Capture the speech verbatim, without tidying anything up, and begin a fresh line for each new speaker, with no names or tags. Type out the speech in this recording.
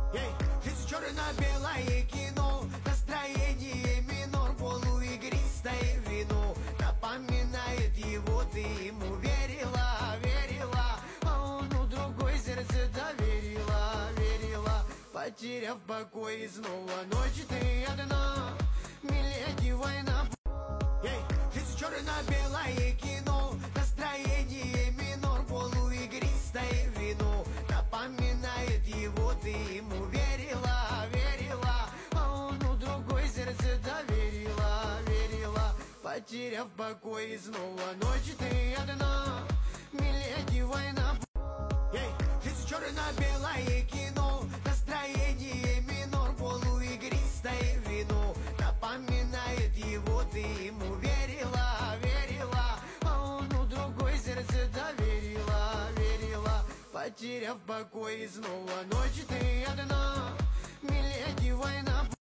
Эй, жизнь черно-белое кино, настроение минор, полуигристое вино напоминает его, ты ему верила, верила, а он у другой сердце доверила, верила, потеряв покой и снова ночи ты одна, миледи, война. Эй, жизнь черно-белое кино, настроение минор, полуигристое вино напоминает его, ты ему верила, верила, а он у другой сердце доверила, верила, потеряв покой и снова ночи ты одна, миледи, война. Эй, жизнь черно-белое кино, настроение минор, полуигристое вино напоминает его, ты ему верила, верила, а он у другой сердце доверила, верила, потеряв покой и снова ночи ты